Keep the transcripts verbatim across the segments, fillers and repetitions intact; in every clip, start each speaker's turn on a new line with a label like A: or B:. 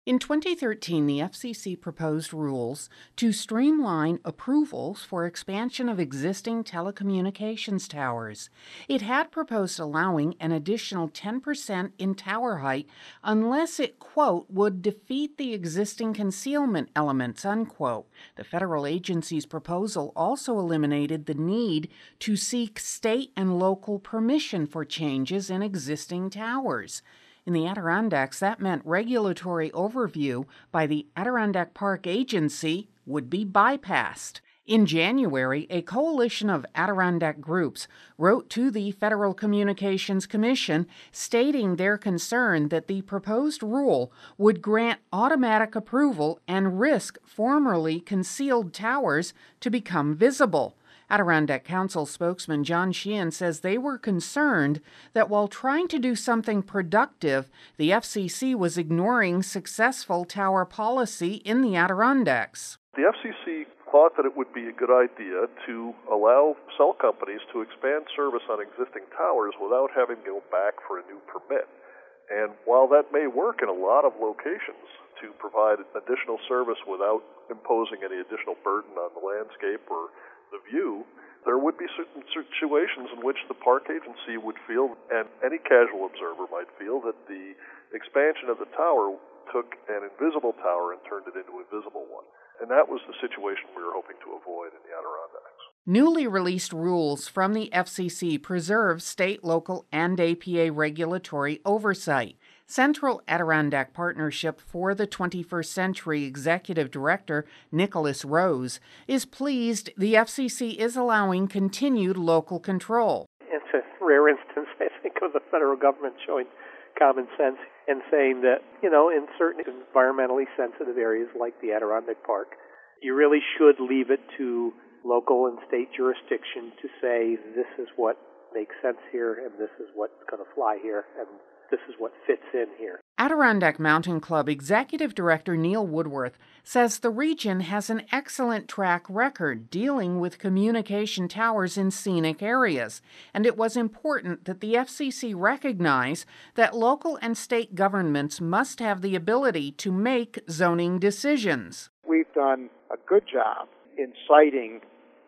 A: In twenty thirteen, the F C C proposed rules to streamline approvals for expansion of existing telecommunications towers. It had proposed allowing an additional ten percent in tower height unless it, quote, would defeat the existing concealment elements, unquote. The federal agency's proposal also eliminated the need to seek state and local permission for changes in existing towers. In the Adirondacks, that meant regulatory overview by the Adirondack Park Agency would be bypassed. In January, a coalition of Adirondack groups wrote to the Federal Communications Commission stating their concern that the proposed rule would grant automatic approval and risk formerly concealed towers to become visible. Adirondack Council spokesman John Sheehan says they were concerned that while trying to do something productive, the F C C was ignoring successful tower policy in the Adirondacks.
B: The F C C thought that it would be a good idea to allow cell companies to expand service on existing towers without having to go back for a new permit. And while that may work in a lot of locations to provide additional service without imposing any additional burden on the landscape or the view, there would be certain situations in which the park agency would feel, and any casual observer might feel, that the expansion of the tower took an invisible tower and turned it into a visible one. And that was the situation we were hoping to avoid in the Adirondacks.
A: Newly released rules from the F C C preserve state, local, and A P A regulatory oversight. Central Adirondack Partnership for the twenty-first Century Executive Director Nicholas Rose is pleased the F C C is allowing continued local control.
C: It's a rare instance, I think, of the federal government showing common sense and saying that, you know, in certain environmentally sensitive areas like the Adirondack Park, you really should leave it to local and state jurisdiction to say this is what makes sense here and this is what's going to fly here and this is what fits in here.
A: Adirondack Mountain Club Executive Director Neil Woodworth says the region has an excellent track record dealing with communication towers in scenic areas, and it was important that the F C C recognize that local and state governments must have the ability to make zoning decisions.
D: We've done a good job in siting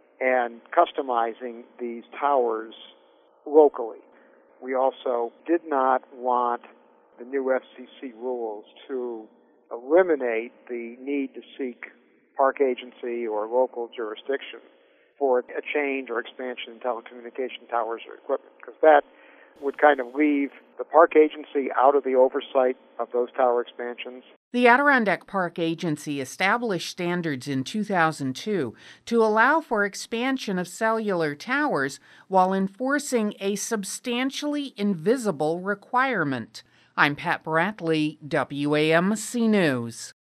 D: and customizing these towers locally. We also did not want the new F C C rules to eliminate the need to seek park agency or local jurisdiction for a change or expansion in telecommunication towers or equipment, because that would kind of leave the park agency out of the oversight of those tower expansions.
A: The Adirondack Park Agency established standards in two thousand two to allow for expansion of cellular towers while enforcing a substantially invisible requirement. I'm Pat Bradley, W A M C News.